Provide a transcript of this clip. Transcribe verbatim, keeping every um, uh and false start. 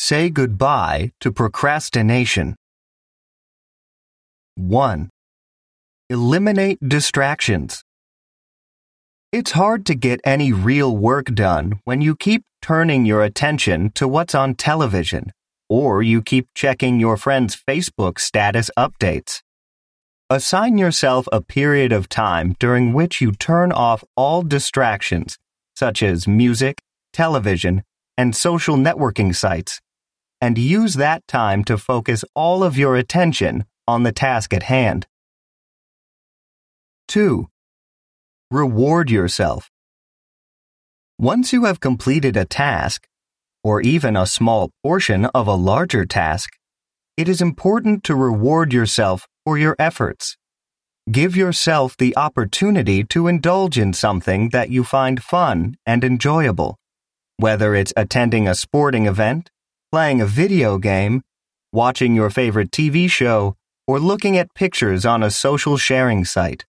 Say goodbye to procrastination. one. Eliminate distractions. It's hard to get any real work done when you keep turning your attention to what's on television, or you keep checking your friend's Facebook status updates. Assign yourself a period of time during which you turn off all distractions, such as music, television, and social networking sites, and use that time to focus all of your attention on the task at hand. two. Reward yourself. Once you have completed a task, or even a small portion of a larger task, it is important to reward yourself for your efforts. Give yourself the opportunity to indulge in something that you find fun and enjoyable, whether it's attending a sporting event, playing a video game, watching your favorite T V show, or looking at pictures on a social sharing site.